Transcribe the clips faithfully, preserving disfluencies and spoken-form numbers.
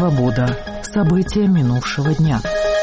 Свобода. События минувшего дня.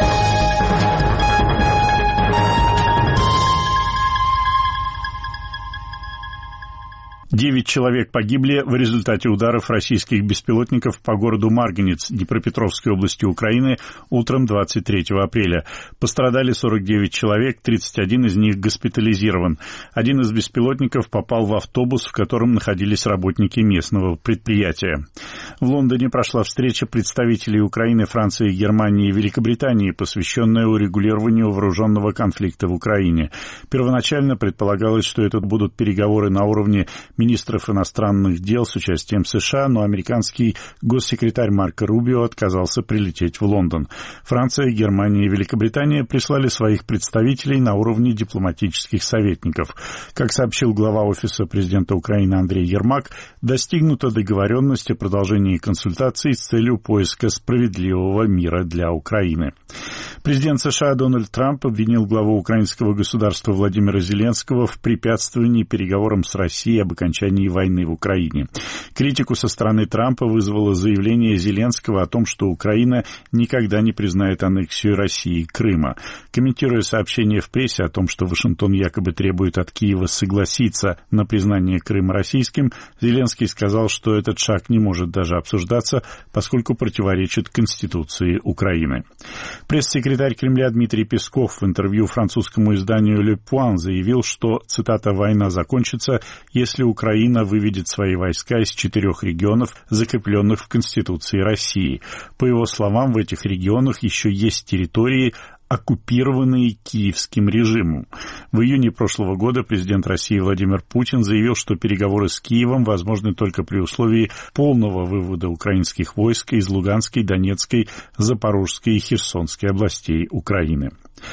Девять человек погибли в результате ударов российских беспилотников по городу Марганец Днепропетровской области Украины утром двадцать третьего апреля. Пострадали сорок девять человек, тридцать один из них госпитализирован. Один из беспилотников попал в автобус, в котором находились работники местного предприятия. В Лондоне прошла встреча представителей Украины, Франции, Германии и Великобритании, посвященная урегулированию вооруженного конфликта в Украине. Первоначально предполагалось, что это будут переговоры на уровне министров иностранных дел с участием США, но американский госсекретарь Марко Рубио отказался прилететь в Лондон. Франция, Германия и Великобритания прислали своих представителей на уровне дипломатических советников. Как сообщил глава Офиса президента Украины Андрей Ермак, достигнута договоренность о продолжении консультаций с целью поиска справедливого мира для Украины. Президент США Дональд Трамп обвинил главу украинского государства Владимира Зеленского в препятствовании переговорам с Россией об окончании войны в Украине. Критику со стороны Трампа вызвало заявление Зеленского о том, что Украина никогда не признает аннексию России Крыма. Комментируя сообщение в прессе о том, что Вашингтон якобы требует от Киева согласиться на признание Крыма российским, Зеленский сказал, что этот шаг не может даже обсуждаться, поскольку противоречит Конституции Украины. Пресс-секретарь Кремля Дмитрий Песков в интервью французскому изданию «Le Point» заявил, что, цитата, «война закончится, если Украина выведет свои войска из четырех регионов, закрепленных в Конституции России». По его словам, в этих регионах еще есть территории, оккупированные киевским режимом. В июне прошлого года президент России Владимир Путин заявил, что переговоры с Киевом возможны только при условии полного вывода украинских войск из Луганской, Донецкой, Запорожской и Херсонской областей Украины.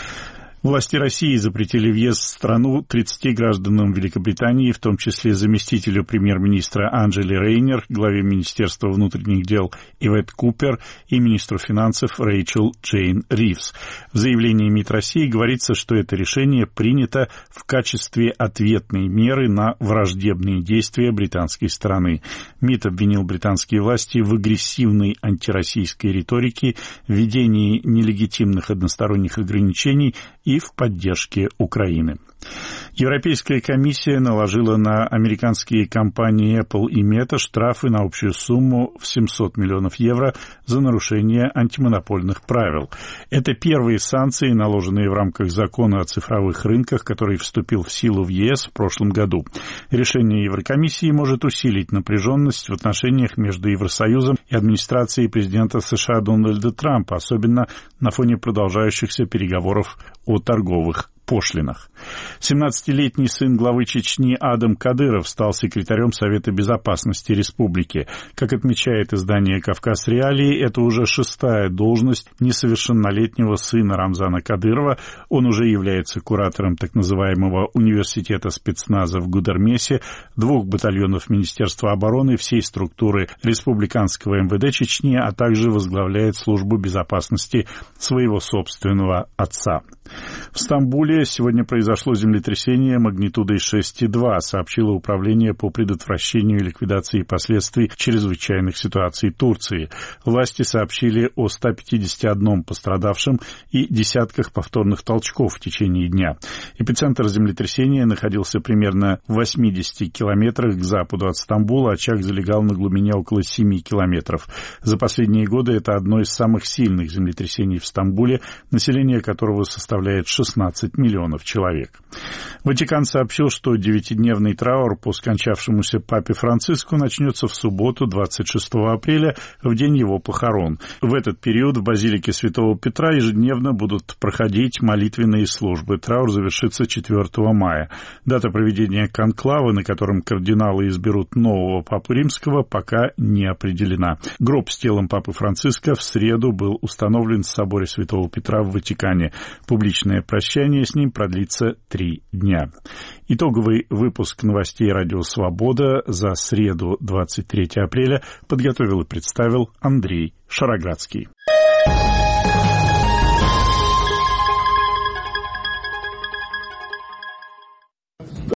Власти России запретили въезд в страну тридцати гражданам Великобритании, в том числе заместителю премьер-министра Анджели Рейнер, главе Министерства внутренних дел Ивет Купер и министру финансов Рэйчел Джейн Ривз. В заявлении МИД России говорится, что это решение принято в качестве ответной меры на враждебные действия британской стороны. МИД обвинил британские власти в агрессивной антироссийской риторике, введении нелегитимных односторонних ограничений и в поддержке Украины. Европейская комиссия наложила на американские компании Apple и Meta штрафы на общую сумму в семьсот миллионов евро за нарушение антимонопольных правил. Это первые санкции, наложенные в рамках закона о цифровых рынках, который вступил в силу в ЕС в прошлом году. Решение Еврокомиссии может усилить напряженность в отношениях между Евросоюзом и администрацией президента США Дональда Трампа, особенно на фоне продолжающихся переговоров о торговых пошлинах. семнадцатилетний сын главы Чечни Адам Кадыров стал секретарем Совета безопасности республики. Как отмечает издание «Кавказ Реалии», это уже шестая должность несовершеннолетнего сына Рамзана Кадырова. Он уже является куратором так называемого университета спецназа в Гудермесе, двух батальонов Министерства обороны, всей структуры республиканского эм вэ дэ Чечни, а также возглавляет службу безопасности своего собственного отца. В Стамбуле сегодня произошло землетрясение магнитудой шесть и два, сообщило Управление по предотвращению и ликвидации последствий чрезвычайных ситуаций Турции. Власти сообщили о ста пятидесяти одном пострадавшем и десятках повторных толчков в течение дня. Эпицентр землетрясения находился примерно в восьмидесяти километрах к западу от Стамбула, очаг залегал на глубине около семи километров. За последние годы это одно из самых сильных землетрясений в Стамбуле, население которого составляет шестнадцать миллионов человек. Ватикан сообщил, что девятидневный траур по скончавшемуся папе Франциску начнется в субботу, двадцать шестого апреля, в день его похорон. В этот период в базилике Святого Петра ежедневно будут проходить молитвенные службы. Траур завершится четвёртого мая. Дата проведения конклава, на котором кардиналы изберут нового папу римского, пока не определена. Гроб с телом папы Франциска в среду был установлен в соборе Святого Петра в Ватикане. Публичное прощание с ним продлится три дня. Итоговый выпуск новостей «Радио Свобода» за среду, двадцать третьего апреля, подготовил и представил Андрей Шароградский.